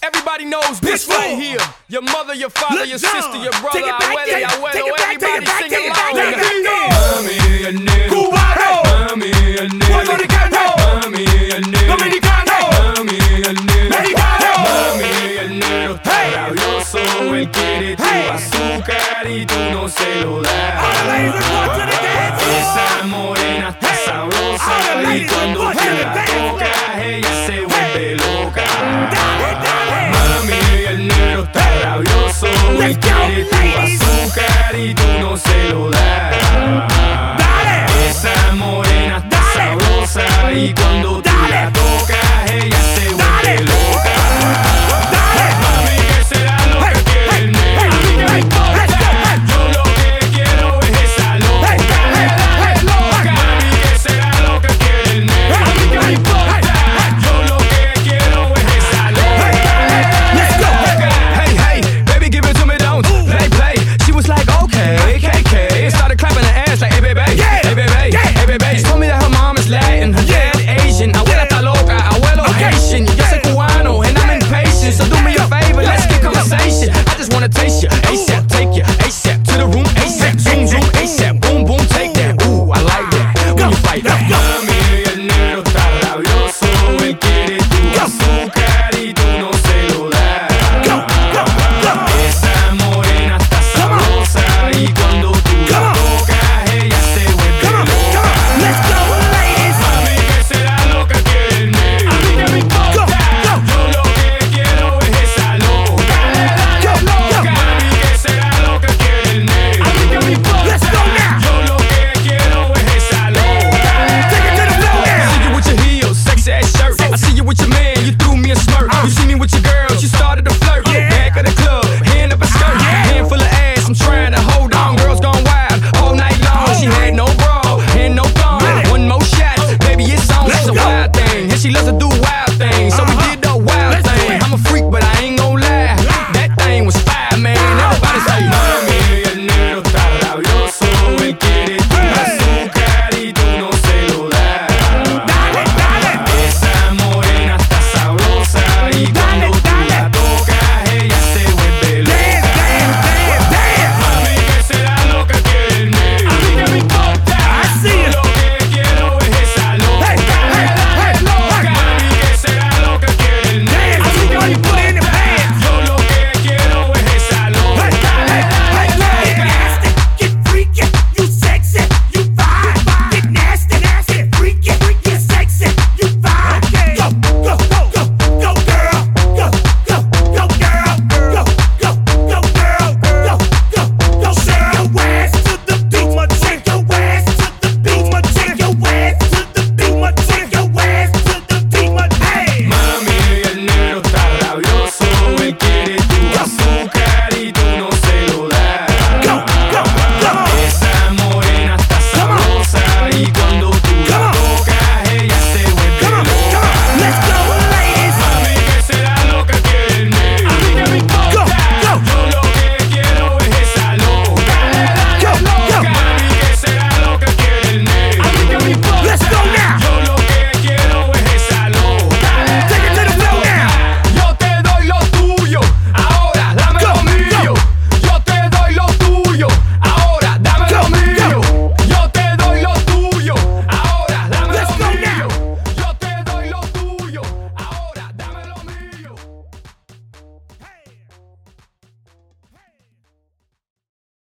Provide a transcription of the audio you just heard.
Everybody knows this right here. Your mother, your father, your sister, your brother, abuela, abuelo, everybody sing along. Mami, el negro, Cubano, mami, el negro, puertorriqueño, mami, el negro, dominicano, mami, el negro, mexicano. mami, el negro está rabioso, él quiere tu azúcar y tú no se lo das. Esa morena está sabrosa y cuando tú la tocas ella se vuelve loca. Mami, el negro está rabioso, él quiere tu azúcar y tú no se lo das. Esa morena está sabrosa y cuando